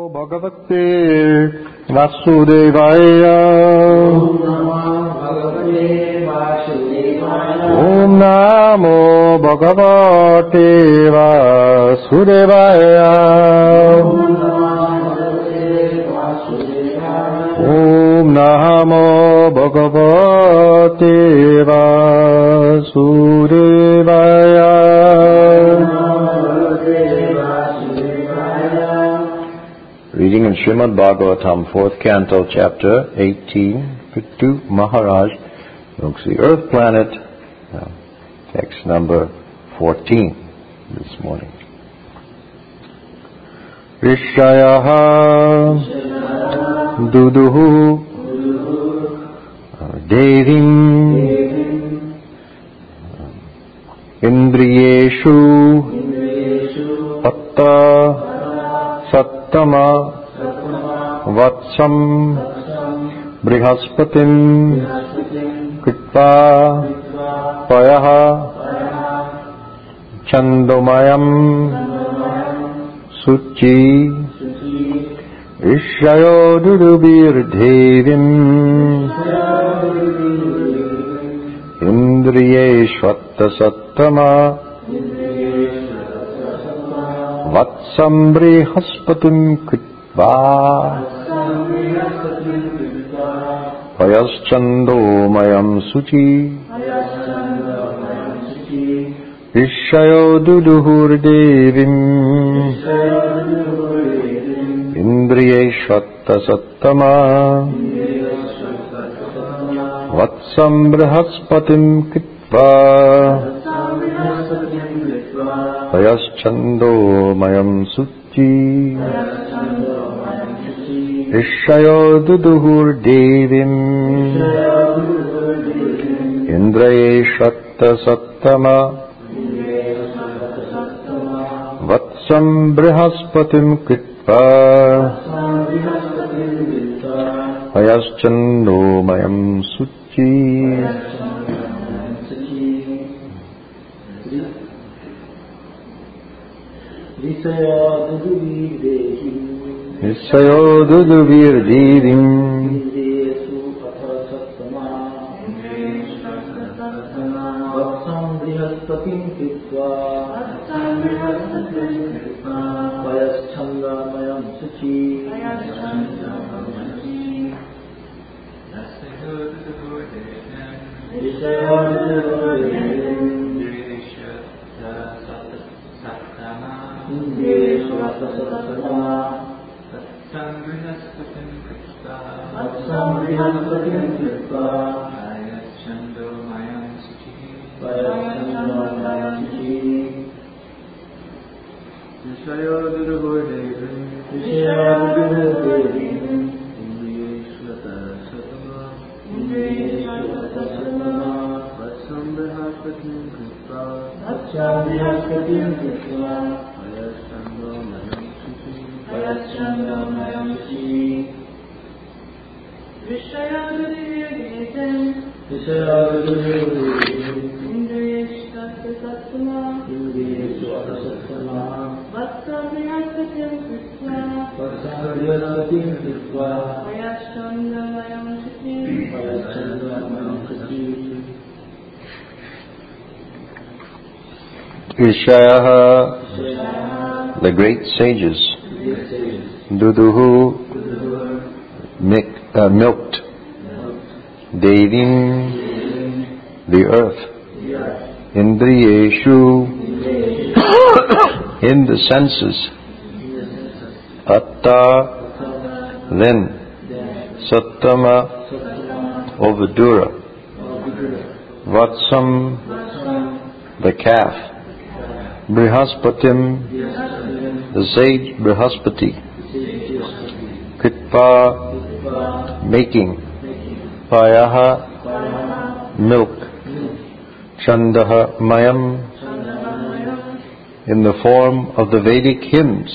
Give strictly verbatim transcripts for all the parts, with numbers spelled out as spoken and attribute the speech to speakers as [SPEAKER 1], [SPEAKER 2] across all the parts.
[SPEAKER 1] Bhagavate Vasudevaya. Om Namo Bhagavate Vasudevaya. Om Namo Bhagavate Vasudevaya. Reading in Srimad Bhagavatam, fourth canto, chapter eighteen, Pitu Maharaj, looks the earth planet, uh, text number fourteen this morning. Rishayaha Duduhu Devim Indriyeshu Patta Sattama Vatsam Brihaspatim Kritva Payaha Chandomayam Suchi Ishayo Dudubir Devim Indriyeshvatta Sattama Vatsam Brihaspatim Kritva Payaschando Mayam Suchi Ishayo Duduhur Devim Indriyeshvatta Sattama Vatsam Brihaspatim Kritva Payaschando Mayam Suchi Ishayo Duduhur Devim Indrayeshatta Sattama Vatsam Brihaspatim Kritva Payaschando Mayam Suchi. Nisayo Duduvir Devim Vatsam Brihaspatim Kritva Payaschanda Mayam Suchi Nisayo Duduvir Devim Vatsam Brihaspatim Kritva Payaschando Mayam Suchi Payaschando Mayam Suchi Nishayo Duduhur Devim Nishayo Duduhur Devim Indriyeshvatta Sattama Indriyeshvatta Sattama Vatsam Brihaspatim Kritva Vatsam Brihaspatim Kritva Payaschando Mayam Suchi Payaschando Mayam Suchi Vishaya Duduhur Vishaya Duduhur Indriyeshvatta Sattama Indriyeshvatta Sattama Vatsam Brihaspatim Kritva Vatsam Brihaspatim Kritva Payaschando Mayam Suchi Payaschando Mayam Suchi Rishayaha, the great sages, Duduhu, milk, uh, milked, Devim, the earth, Indriyeshu, in the senses, Atta, then, Sattama, over Dura, Vatsam, the calf, Brihaspatim, the sage Brihaspati, Kritva, making, Payaha, milk, Chandaha Mayam, in the form of the Vedic hymns,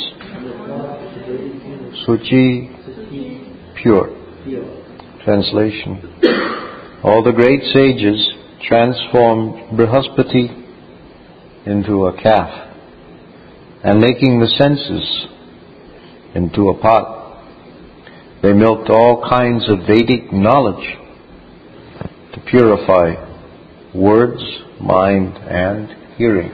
[SPEAKER 1] Suchi, pure. Translation. All the great sages transformed Brihaspati into a calf, and making the senses into a pot. They milked all kinds of Vedic knowledge to purify words, mind, and hearing.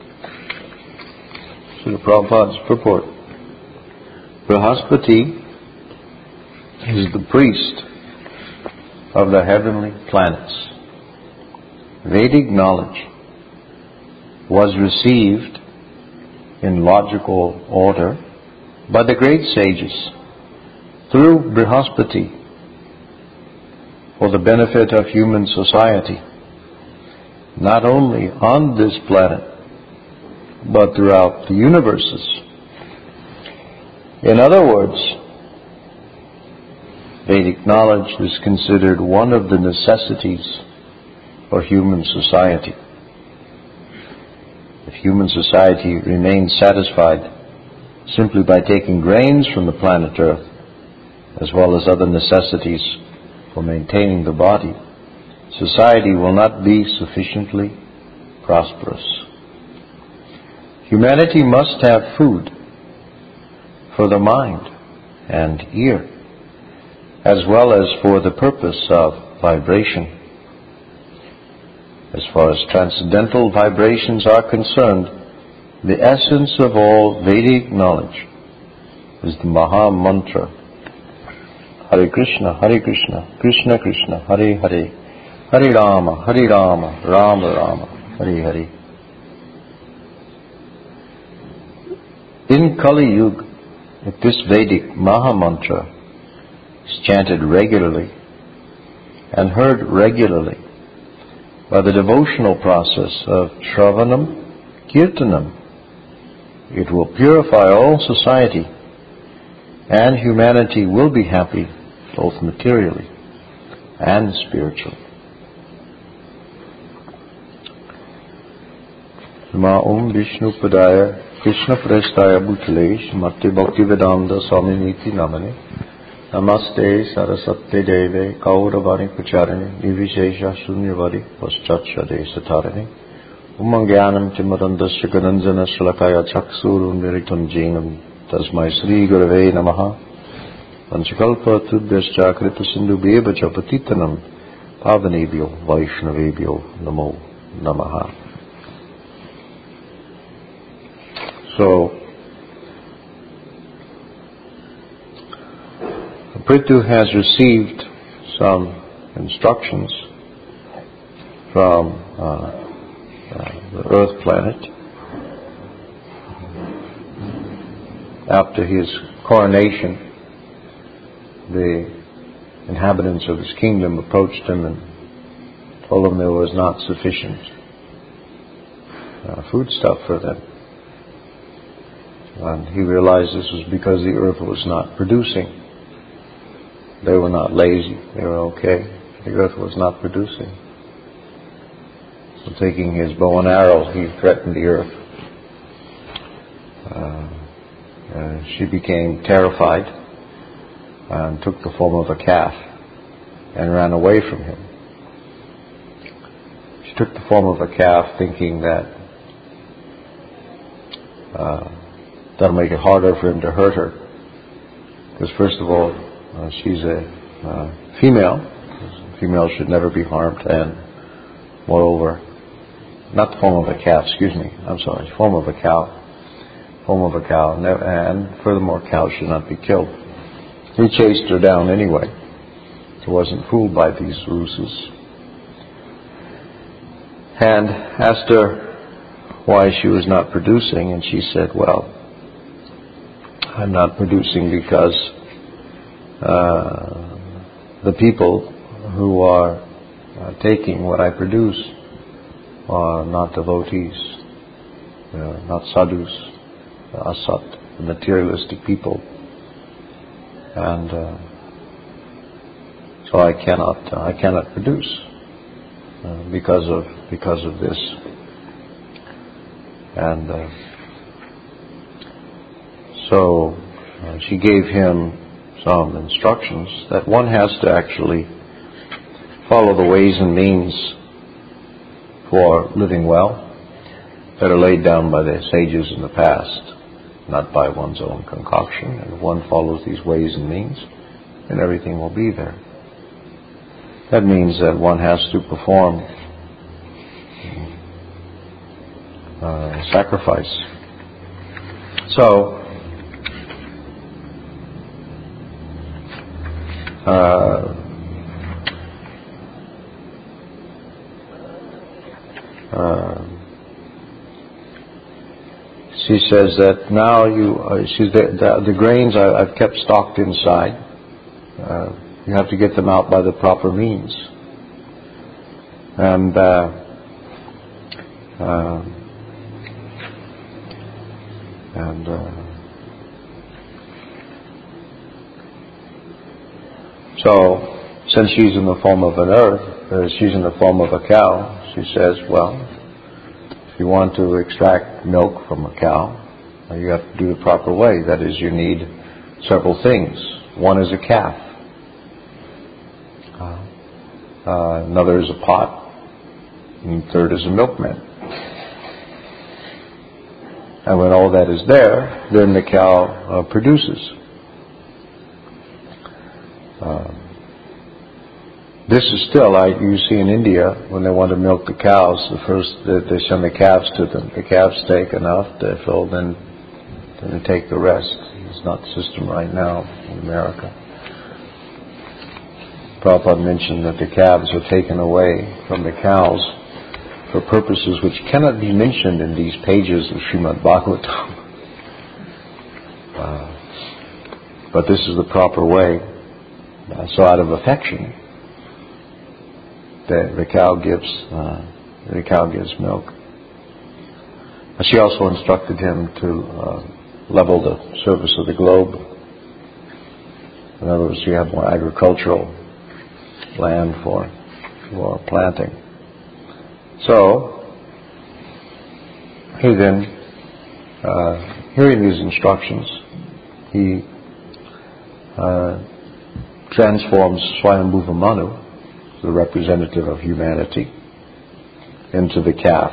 [SPEAKER 1] Srila Prabhupada's purport. Brihaspati is the priest of the heavenly planets. Vedic knowledge was received in logical order by the great sages through Brihaspati for the benefit of human society, not only on this planet, but throughout the universes. In other words, Vedic knowledge is considered one of the necessities for human society. If human society remains satisfied simply by taking grains from the planet Earth, as well as other necessities for maintaining the body, society will not be sufficiently prosperous. Humanity must have food for the mind and ear, as well as for the purpose of vibration. As far as transcendental vibrations are concerned, the essence of all Vedic knowledge is the Maha Mantra. Hare Krishna, Hare Krishna, Krishna Krishna, Hare Hare, Hare Rama, Hare Rama, Rama Rama, Hare Hare. In Kali Yuga, if this Vedic Maha Mantra is chanted regularly and heard regularly by the devotional process of Shravanam, Kirtanam, it will purify all society, and humanity will be happy both materially and spiritually. Nama Om Vishnu Padaya Krishna Prestaya Bhutale Shrimati Bhaktivedanta Swaminiti Namane Namaste Saraswate Deve Kauravani Pacharani Nivishesha Shunyavadi Paschachade Satarani Umangyanam Timarandasya Gananjana Shalakaya Chaksurun Miritam Jinam Tasmai Sri Gurave Namaha Panchakalpa Tudhyascha Kripa Sindhu Bheva Chapatitanam Pavanebhyo Vaishnavebhyo Namo Namaha. So, Prithu has received some instructions from uh, uh, the Earth planet. After his coronation, the inhabitants of his kingdom approached him and told him there was not sufficient uh, foodstuff for them. And he realized this was because the earth was not producing. They were not lazy. They were okay. The earth was not producing. So taking his bow and arrow, he threatened the earth. Uh, uh, she became terrified and took the form of a calf and ran away from him. She took the form of a calf thinking that uh, that'll make it harder for him to hurt her. Because first of all, uh, she's a uh, female. Females should never be harmed, and moreover, not the form of a calf, excuse me, I'm sorry, form of a cow. Form of a cow, and furthermore, cows should not be killed. He chased her down anyway. He wasn't fooled by these ruses. And asked her why she was not producing, and she said, well, I'm not producing because uh, the people who are uh, taking what I produce are not devotees, uh, not sadhus, asat, materialistic people, and uh, so I cannot uh, I cannot produce uh, because of because of this, and. Uh, So uh, she gave him some instructions that one has to actually follow the ways and means for living well that are laid down by the sages in the past. not by one's own concoction. And if one follows these ways and means, then everything will be there. That means that one has to perform uh, sacrifice. So, uh, uh, she says that now you, uh, she's the, the, the grains I, I've kept stocked inside. Uh, you have to get them out by the proper means. And uh, uh, and uh, so, since she's in the form of an earth, uh, she's in the form of a cow, she says, well, if you want to extract milk from a cow, you have to do the proper way. That is, you need several things. One is a calf. Uh, uh, another is a pot. And third is a milkman. And when all that is there, then the cow uh, produces. Uh, this is still, like you see in India, when they want to milk the cows, the first they, they send the calves to them. The calves take enough, they fill, then, then they take the rest. It's not the system right now in America. Prabhupada mentioned that the calves are taken away from the cows for purposes which cannot be mentioned in these pages of Srimad Bhagavatam. Uh, but this is the proper way. Uh, so out of affection, the, the cow gives uh, the cow gives milk. Uh, she also instructed him to uh, level the surface of the globe. In other words, you have more agricultural land for for planting. So he then, uh, hearing these instructions, he uh, transforms Swayambhuva Manu, the representative of humanity, into the calf.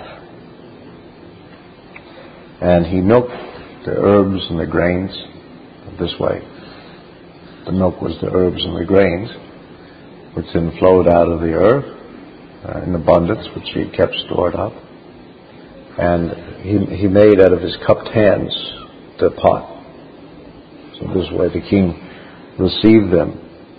[SPEAKER 1] And he milked the herbs and the grains this way. The milk was the herbs and the grains, which then flowed out of the earth uh, in abundance, which he kept stored up. And he, he made out of his cupped hands the pot. So this way the king received them.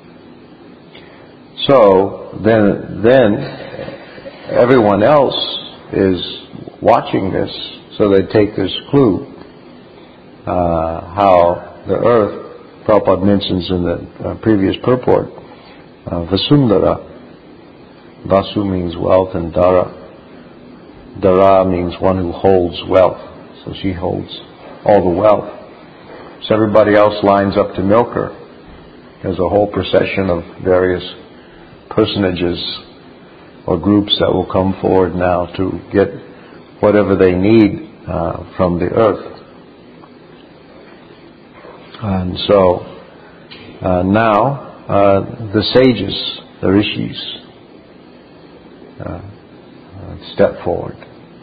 [SPEAKER 1] So then, then everyone else is watching this, so they take this clue, uh, how the earth, Prabhupada mentions in the uh, previous purport, uh, Vasundhara. Vasu means wealth, and Dara. Dara means one who holds wealth. So she holds all the wealth. So everybody else lines up to milk her. There's a whole procession of various personages or groups that will come forward now to get whatever they need uh, from the earth. And so uh, now uh, the sages, the rishis, uh, step forward.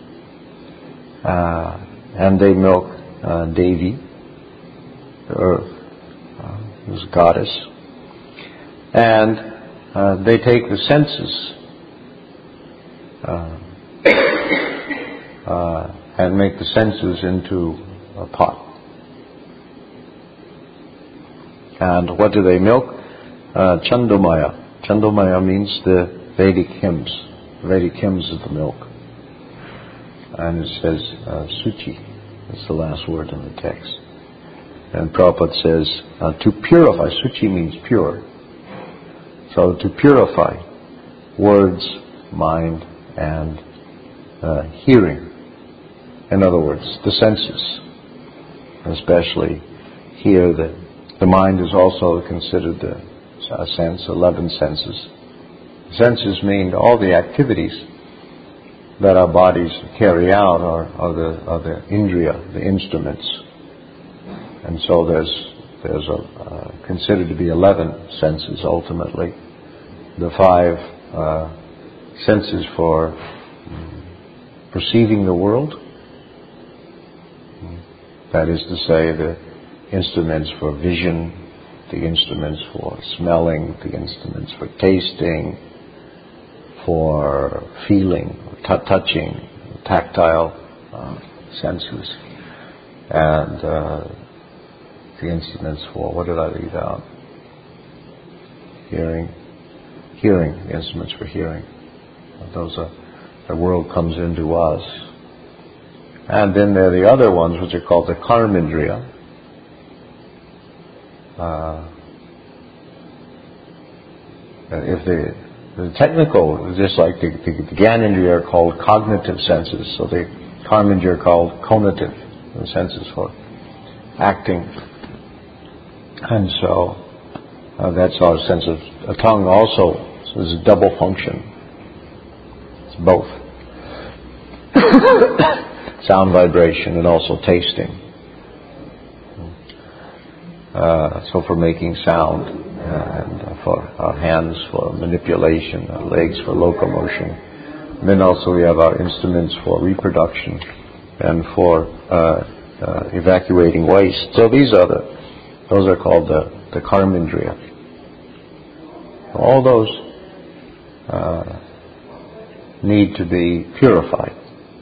[SPEAKER 1] Uh, and they milk uh, Devi, the earth, uh, who's a goddess. And uh, they take the senses uh, uh, and make the senses into a pot. And what do they milk? Uh, Chandomaya. Chandomaya means the Vedic hymns. Vedic hymns is the milk. And it says uh, Suchi. That's the last word in the text. And Prabhupada says uh, to purify. Suchi means pure. So to purify words, mind, and uh, hearing. In other words, the senses. Especially here, the, the mind is also considered the uh, sense, eleven senses. Senses mean all the activities that our bodies carry out are, are the are the indriya, the instruments. And so there's there's a, uh, considered to be eleven senses ultimately. The five uh, senses for um, perceiving the world, That is to say, the instruments for vision, the instruments for smelling, the instruments for tasting, for feeling, t- touching, tactile uh, senses, and uh, the instruments for, what did I leave out? Hearing, hearing, the instruments for hearing. Those are, the world comes into us. And then there are the other ones, which are called the karmendriya. Uh, if the, the technical, just like the, the, the Gyanendriya are called cognitive senses, so the karmendriya are called conative, the senses for acting. And so uh, that's our sense of a tongue also. So it's a double function. It's both sound vibration and also tasting. Uh, so for making sound, uh, and for our hands for manipulation, our legs for locomotion. And then also we have our instruments for reproduction and for uh, uh, evacuating waste. So these are the, those are called the, the karmendriya. All those uh, need to be purified.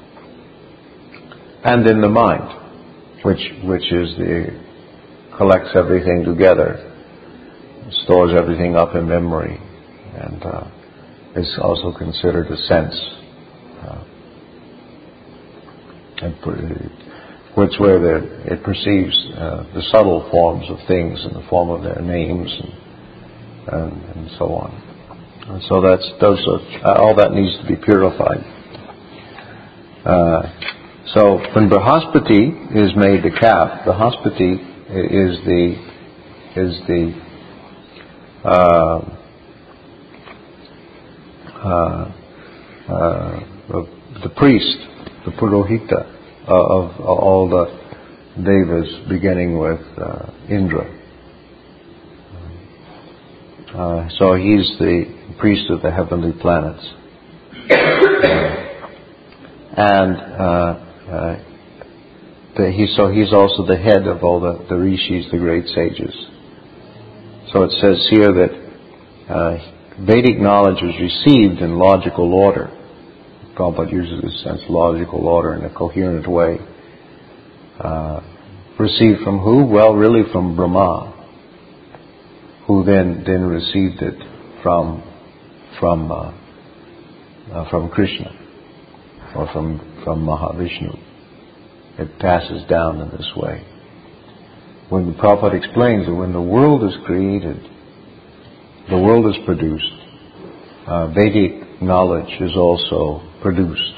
[SPEAKER 1] And then the mind, which which is the collects everything together, stores everything up in memory, and uh, is also considered a sense, uh, and which where the, it perceives uh, the subtle forms of things in the form of their names and and, and so on. And so that's those are, all that needs to be purified. Uh, so when Brihaspati is made the calf, Brihaspati is the is the uh, uh, uh, the priest, the Purohita uh, of, of all the devas, beginning with uh, Indra. Uh, so he's the priest of the heavenly planets, uh, and uh, uh, the, he, so he's also the head of all the, the rishis, the great sages. So it says here that uh, Vedic knowledge was received in logical order. Prabhupada uses this sense, logical order, in a coherent way. Uh, received from who? Well, really from Brahma, who then then received it from from uh, uh, from Krishna, or from from Mahavishnu. It passes down in this way. When the Prabhupada explains that when the world is created, the world is produced, uh, Vedic knowledge is also produced.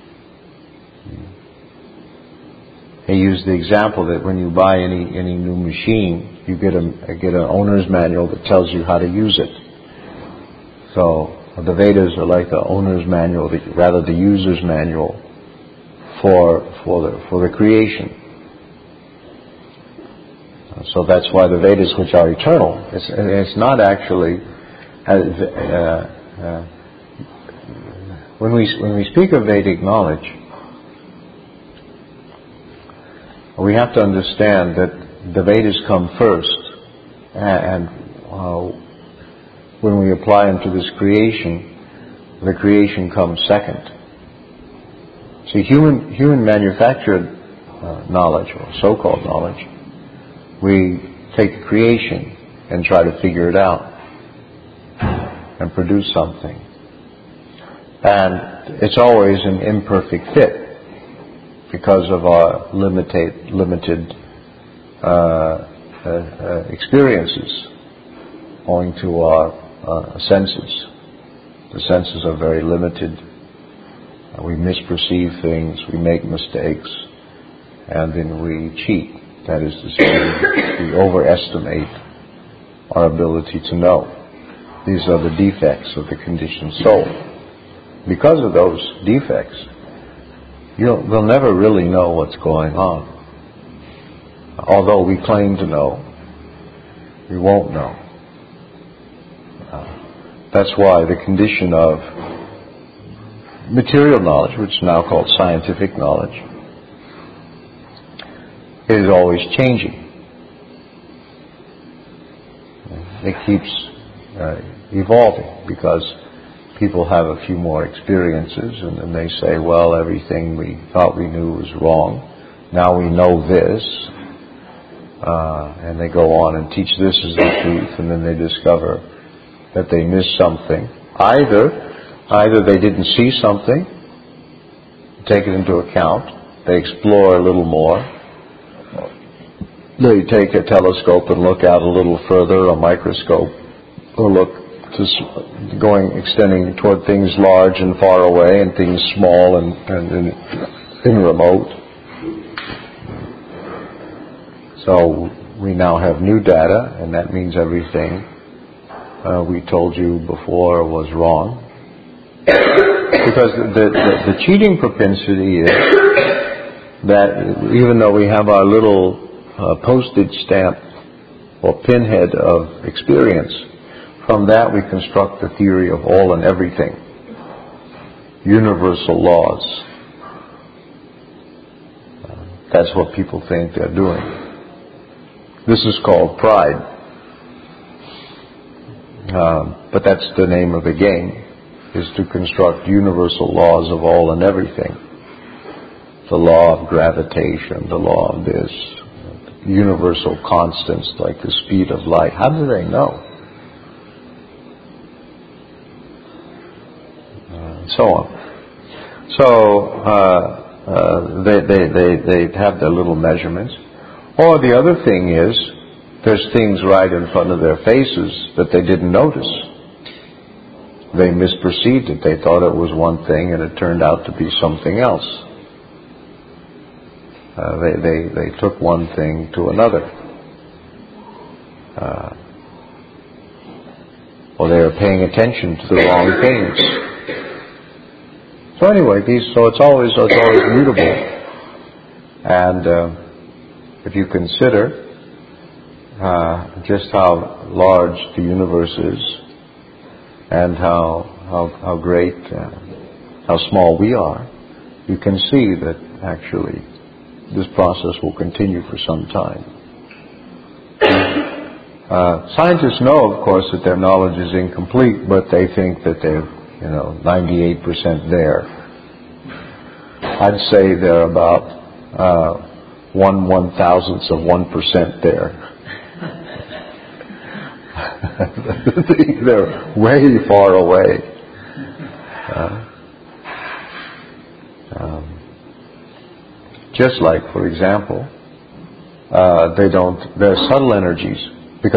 [SPEAKER 1] He used the example that when you buy any any new machine, you get a get an owner's manual that tells you how to use it. So the Vedas are like the owner's manual, the, rather the user's manual for for the for the creation. So that's why the Vedas, which are eternal, it's, it's not actually uh, uh, when we when we speak of Vedic knowledge, we have to understand that the Vedas come first, and uh, when we apply them to this creation, the creation comes second. See, human human manufactured uh, knowledge, or so-called knowledge, we take creation and try to figure it out and produce something. And it's always an imperfect fit because of our limited, limited uh, uh, uh, experiences owing to our uh, senses. The senses are very limited. Uh, we misperceive things, we make mistakes, and then we cheat. That is to say, we overestimate our ability to know. These are the defects of the conditioned soul. Because of those defects, you'll, we'll never really know what's going on. Although we claim to know, we won't know. Uh, that's why the condition of material knowledge, which is now called scientific knowledge, is always changing. It keeps uh, evolving because people have a few more experiences, and then they say, well, everything we thought we knew was wrong. Now we know this. Uh, and they go on and teach this as the truth, and then they discover that they missed something. Either, either they didn't see something, take it into account, they explore a little more, they take a telescope and look out a little further, a microscope, or look to going, extending toward things large and far away, and things small and, and, and, and remote. So we now have new data, and that means everything uh, we told you before was wrong. Because the, the, the cheating propensity is that even though we have our little uh, postage stamp or pinhead of experience, from that we construct the theory of all and everything, universal laws. Uh, that's what people think they're doing. This is called pride. Uh, but that's the name of the game, is to construct universal laws of all and everything. The law of gravitation, the law of this, universal constants like the speed of light. How do they know? Uh, so on. So uh, uh, they, they, they, they have their little measurements. Or the other thing is, there's things right in front of their faces that they didn't notice. They misperceived it. They thought it was one thing and it turned out to be something else. Uh, they, they, they took one thing to another. Uh, or they were paying attention to the wrong things. So anyway, these, so it's always, so it's always mutable. And uh, if you consider uh, just how large the universe is, and how how, how great, uh, how small we are, you can see that actually this process will continue for some time. Uh, scientists know, of course, that their knowledge is incomplete, but they think that they're, you know, ninety-eight percent there. I'd say they're about uh, one one thousandths of one percent there. They're way far away. Uh, um, just like, for example, uh, they don't. They're subtle energies.